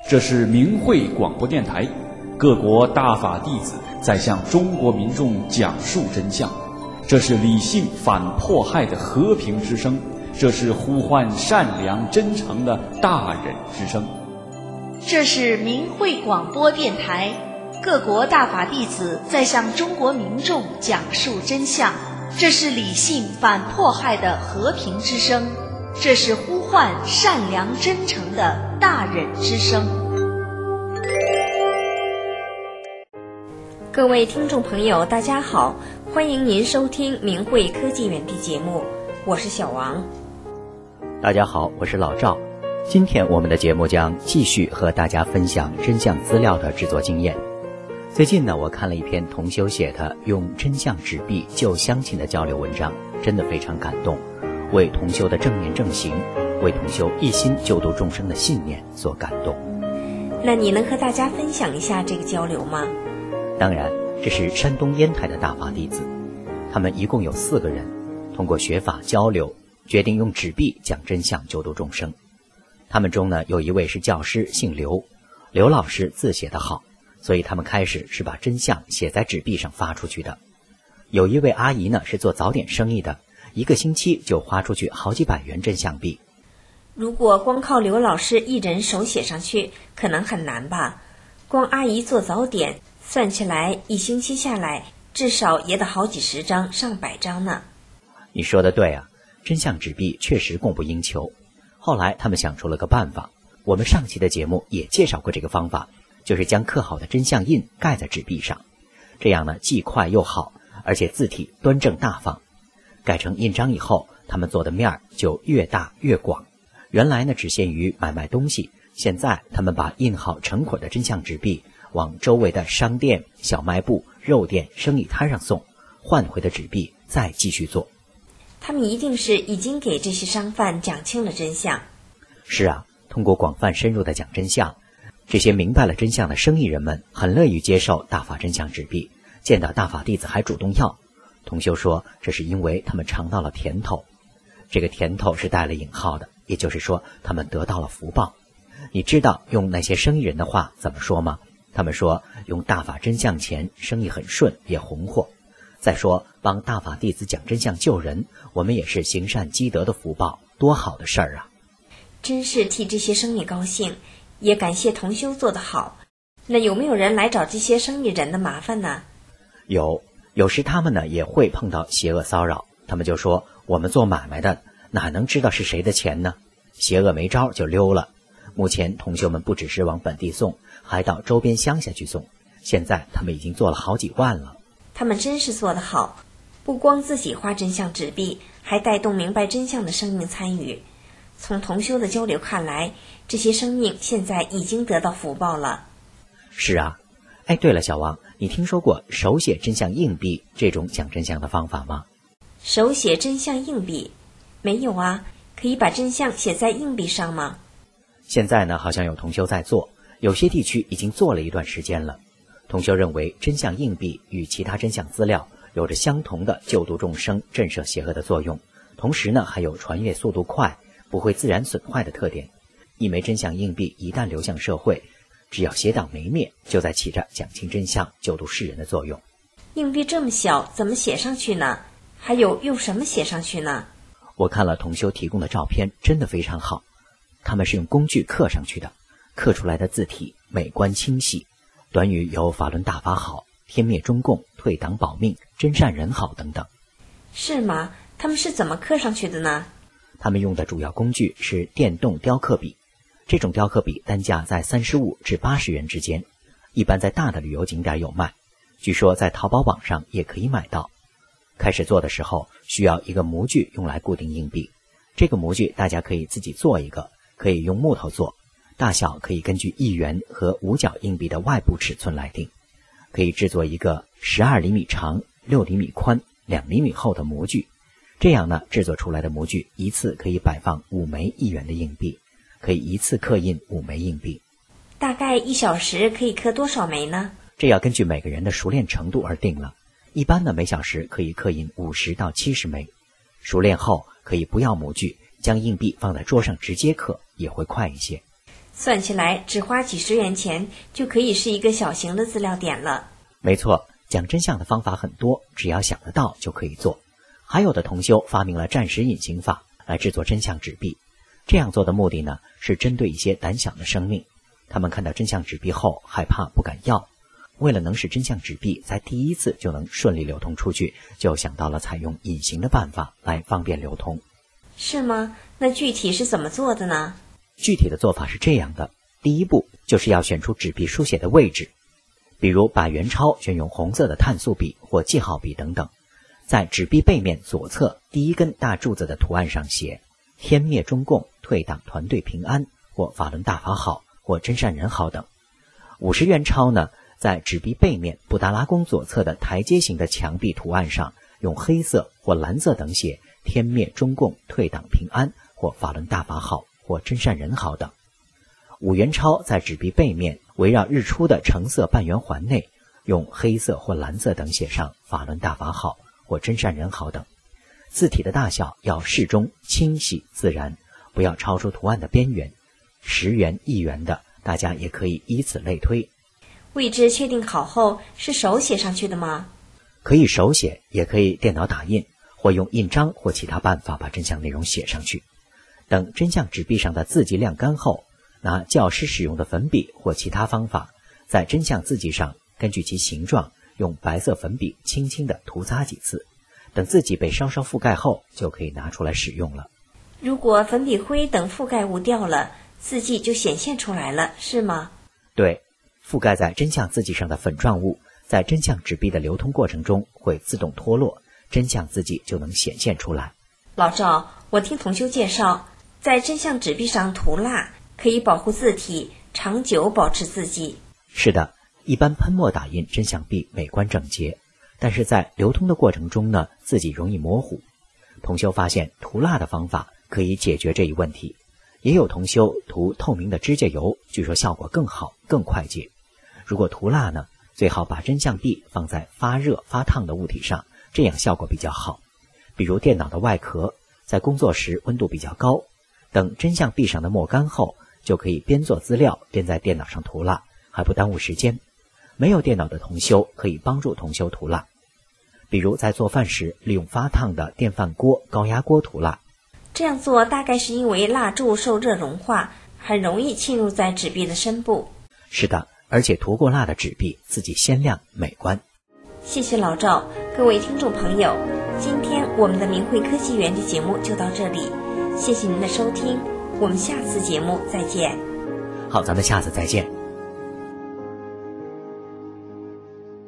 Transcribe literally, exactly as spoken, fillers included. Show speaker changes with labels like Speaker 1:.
Speaker 1: 这是明慧广播电台，各国大法弟子在向中国民众讲述真相。这是理性反迫害的和平之声，这是呼唤善良真诚的大忍之声。
Speaker 2: 这是明慧广播电台，各国大法弟子在向中国民众讲述真相。这是理性反迫害的和平之声，这是呼唤善良真诚的大忍之声。
Speaker 3: 各位听众朋友，大家好，欢迎您收听明慧科技园地节目，我是小王。
Speaker 4: 大家好，我是老赵。今天我们的节目将继续和大家分享真相资料的制作经验。最近呢，我看了一篇同修写的用真相纸币救乡亲的交流文章，真的非常感动，为同修的正念正行，为同修一心救度众生的信念所感动。
Speaker 3: 那你能和大家分享一下这个交流吗？
Speaker 4: 当然，这是山东烟台的大法弟子，他们一共有四个人，通过学法交流，决定用纸币讲真相救度众生。他们中呢，有一位是教师，姓刘，刘老师字写得好，所以他们开始是把真相写在纸币上发出去的。有一位阿姨呢，是做早点生意的，一个星期就花出去好几百元真相币。
Speaker 3: 如果光靠刘老师一人手写上去，可能很难吧？光阿姨做早点，算起来一星期下来，至少也得好几十张、上百张呢。
Speaker 4: 你说的对啊，真相纸币确实供不应求。后来他们想出了个办法，我们上期的节目也介绍过这个方法，就是将刻好的真相印盖在纸币上，这样呢既快又好，而且字体端正大方。盖成印章以后，他们做的面儿就越大越广。原来呢只限于买卖东西，现在他们把印好成捆的真相纸币往周围的商店、小卖部、肉店、生意摊上送，换回的纸币再继续做。
Speaker 3: 他们一定是已经给这些商贩讲清了真相。
Speaker 4: 是啊，通过广泛深入的讲真相，这些明白了真相的生意人们很乐于接受大法真相纸币，见到大法弟子还主动要。同修说，这是因为他们尝到了甜头，这个甜头是带了引号的，也就是说他们得到了福报。你知道用那些生意人的话怎么说吗？他们说，用大法真相钱，生意很顺，也红火。再说，帮大法弟子讲真相救人，我们也是行善积德的福报，多好的事儿啊！
Speaker 3: 真是替这些生意高兴，也感谢同修做得好。那有没有人来找这些生意人的麻烦呢？
Speaker 4: 有，有时他们呢也会碰到邪恶骚扰，他们就说，我们做买卖的哪能知道是谁的钱呢？邪恶没招就溜了。目前同修们不只是往本地送，还到周边乡下去送，现在他们已经做了好几万了。
Speaker 3: 他们真是做得好，不光自己花真相纸币，还带动明白真相的生命参与。从同修的交流看来，这些生命现在已经得到福报了。
Speaker 4: 是啊，哎，对了，小王，你听说过手写真相硬币这种讲真相的方法吗？
Speaker 3: 手写真相硬币？没有啊，可以把真相写在硬币上吗？
Speaker 4: 现在呢，好像有同修在做，有些地区已经做了一段时间了。同修认为，真相硬币与其他真相资料有着相同的救度众生、震慑邪恶的作用，同时呢，还有传阅速度快、不会自然损坏的特点。一枚真相硬币一旦流向社会，只要邪党没灭，就在起着讲清真相、救度世人的作用。
Speaker 3: 硬币这么小，怎么写上去呢？还有用什么写上去呢？
Speaker 4: 我看了同修提供的照片，真的非常好。他们是用工具刻上去的，刻出来的字体美观清晰，短语有法轮大法好、天灭中共、退党保命、真善人好等等。
Speaker 3: 是吗？他们是怎么刻上去的呢？
Speaker 4: 他们用的主要工具是电动雕刻笔，这种雕刻笔单价在三十五至八十元之间，一般在大的旅游景点有卖，据说在淘宝网上也可以买到。开始做的时候需要一个模具用来固定硬币，这个模具大家可以自己做一个，可以用木头做，大小可以根据一元和五角硬币的外部尺寸来定。可以制作一个十二厘米长、六厘米宽、两厘米厚的模具，这样呢，制作出来的模具一次可以摆放五枚一元的硬币，可以一次刻印五枚硬币。
Speaker 3: 大概一小时可以刻多少枚呢？
Speaker 4: 这要根据每个人的熟练程度而定了。一般呢，每小时可以刻印五十到七十枚。熟练后可以不要模具，将硬币放在桌上直接刻，也会快一些。
Speaker 3: 算起来只花几十元钱就可以是一个小型的资料点了。
Speaker 4: 没错，讲真相的方法很多，只要想得到就可以做。还有的同修发明了暂时隐形法来制作真相纸币，这样做的目的呢，是针对一些胆小的生命，他们看到真相纸币后害怕不敢要，为了能使真相纸币在第一次就能顺利流通出去，就想到了采用隐形的办法来方便流通。
Speaker 3: 是吗？那具体是怎么做的呢？
Speaker 4: 具体的做法是这样的，第一步就是要选出纸币书写的位置，比如把原钞选用红色的碳素笔或记号笔等等，在纸币背面左侧第一根大柱子的图案上写天灭中共，退党团队平安，或法轮大法好，或真善人好等。五十元钞呢，在纸币背面布达拉宫左侧的台阶形的墙壁图案上用黑色或蓝色等写天灭中共，退党平安，或法轮大法好，或真善人好等。五元钞在纸币背面围绕日出的橙色半圆环内用黑色或蓝色等写上法轮大法好，或真善人好等。字体的大小要适中、清晰、自然，不要超出图案的边缘。十元、一元的，大家也可以以此类推。
Speaker 3: 位置确定好后，是手写上去的吗？
Speaker 4: 可以手写，也可以电脑打印，或用印章或其他办法把真相内容写上去。等真相纸币上的字迹晾干后，拿教师使用的粉笔或其他方法，在真相字迹上根据其形状，用白色粉笔轻轻地涂擦几次。等字迹被稍稍覆盖后，就可以拿出来使用了。
Speaker 3: 如果粉笔灰等覆盖物掉了，字迹就显现出来了，是吗？
Speaker 4: 对，覆盖在真相字迹上的粉状物，在真相纸币的流通过程中会自动脱落，真相字迹就能显现出来。
Speaker 3: 老赵，我听同修介绍，在真相纸币上涂蜡可以保护字体，长久保持字迹。
Speaker 4: 是的，一般喷墨打印真相币美观整洁，但是在流通的过程中呢，字迹容易模糊。同修发现涂蜡的方法可以解决这一问题，也有同修涂透明的指甲油，据说效果更好，更快捷。如果涂蜡呢，最好把真相币放在发热发烫的物体上，这样效果比较好。比如电脑的外壳，在工作时温度比较高，等真相币上的墨干后，就可以边做资料边在电脑上涂蜡，还不耽误时间。没有电脑的同修可以帮助同修涂蜡，比如在做饭时利用发烫的电饭锅、高压锅涂蜡。
Speaker 3: 这样做大概是因为蜡柱受热融化，很容易浸入在纸币的深部。
Speaker 4: 是的，而且涂过蜡的纸币字迹鲜亮美观。
Speaker 3: 谢谢老赵，各位听众朋友，今天我们的明慧科技园的节目就到这里，谢谢您的收听，我们下次节目再见。
Speaker 4: 好，咱们下次再见。